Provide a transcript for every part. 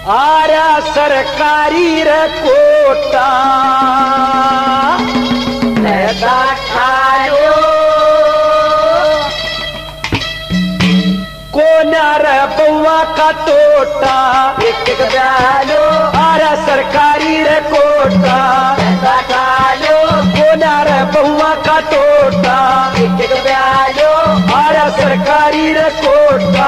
आर्या सरकारी रे कोटा पैसा खायो कोण्यार बउआ का तोटा एक ब्यालो आर्या सरकारी रे कोटा पैसा खायो कोण्यार बउआ का तोटा एक ब्यालो आर्या सरकारी रे कोटा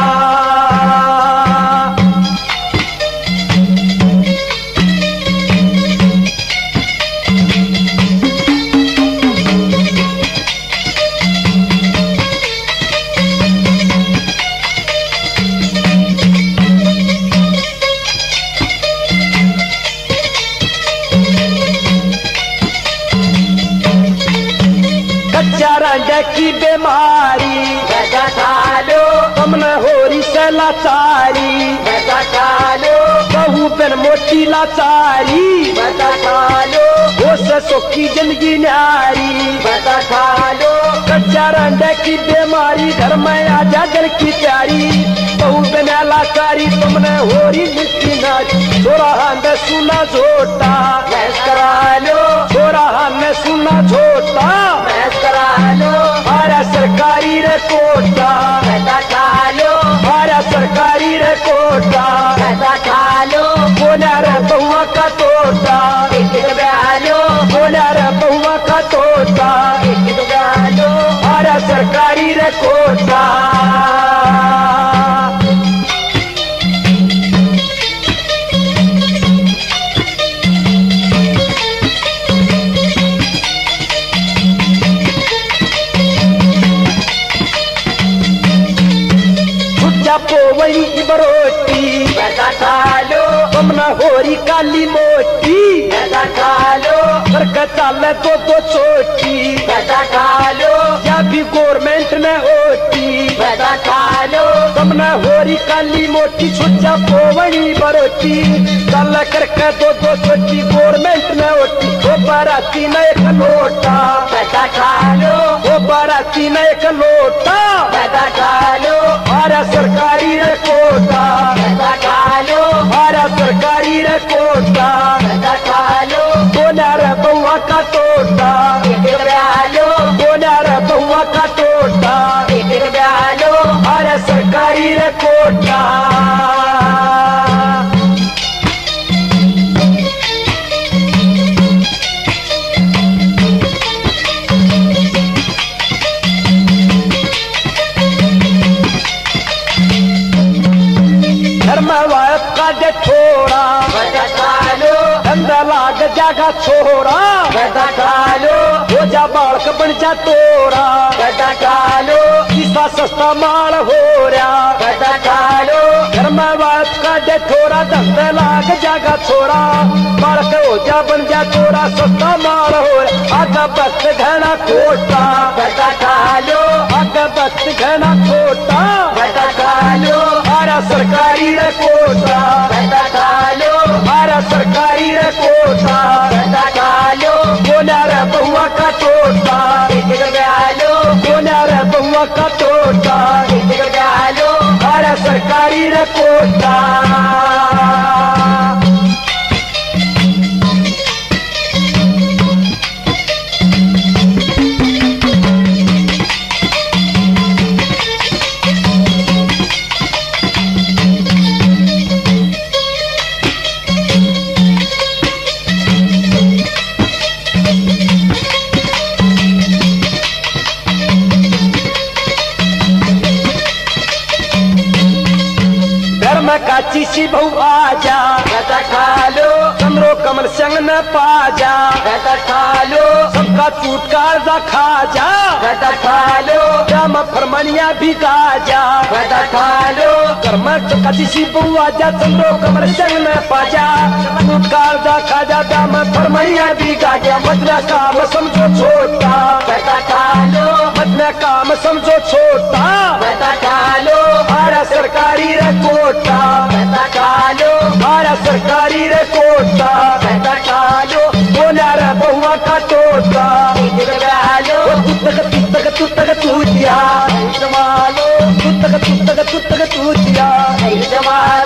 कच्चा रंजा की बीमारी पैसा खालो तुमने होरी से लाचारी पैसा खालो बहू बिन मोटी लाचारी पैसा खालो हो ससुखी जिंदगी न्यारी पैसा खालो कच्चा रंडे की बीमारी घर में आजा जल की प्यारी बहू बिन लाचारी तुमने होरी मिट्टी नारी छोरा ने सुना झोटा भैंस करा लो छोरा ने सुना झोटा भैंस करा लो आर्या सरकारी रे कोटा पैसा खालो आर्या सरकारी रे कोटा पैसा खालो कोना रे बहुआ का तोटा एक ब्यालो कोना रे बहुआ का तोटा एक ब्यालो आर्या सरकारी रे कोटा पोवणी बरोटी पैसा खालो तुमना होरी काली मोटी पैसा खालो सरक चाल दो चोटी पैसा खालो या भी गवर्नमेंट ने ओटी पैसा खालो तुमने होरी काली मोटी छुच्चा पोवणी बरोटी चल करके दो चोटी गवर्नमेंट ने ओटी वो बाराती ने एक लोटा पैसा खालो वो बाराती ने एक लोटा पैसा खालो आर्या सरकारी रे कोटा पैसा खालो आर्या सरकारी रे कोटा पैसा खालो कोना रे बउआ का तोटा एक ब्यालो कोना रे बउआ का तोटा एक ब्यालो आर्या सरकारी रे कोटा धर्मवायत का दे छोड़ा पैसा खालो धंधा लाग जागा छोड़ा पैसा खालो हो जा बालक बन जा तोरा पैसा खालो किसा सस्ता माल हो रहा पैसा खालो धर्मवायत का दे छोड़ा धंधा लाग जागा छोड़ा बालक हो जा बन जा तोरा सस्ता माल हो रहा आगा बस्त घना खोटा पैसा खालो आगा बस्त घना खोटा पैसा खालो आर्या सरकारी रे कोटा पैसा खालो आर्या सरकारी रे कोटा पैसा खालो कोना रे बहुआ का तोटा एक ब्यालो कोना रे बहुआ का तोटा एक ब्यालो आर्या सरकारी रे कोटा धर्म काची सी बहु आजा पैसा खालो चंद्रो कमल संग न पाजा पैसा खालो सबका चूटकार जा खा जा पैसा खालो राम फरमानिया भी गाजा पैसा खालो कर्म काची सी बहु आजा चंद्रो कमल संग न पाजा चूटकार जा खा जा राम फरमानिया भी गाजा मतना काम समझो छोटा पैसा खालो मतना काम समझो छोटा पैसा खालो आर्या सरकारी रे कोटा पैसा खालो आर्या सरकारी रे कोटा पैसा खालो कोना रे बहुआ का तोटा एक ब्यालो तुतक तू दिया जमालो तुतक तू दिया जमालो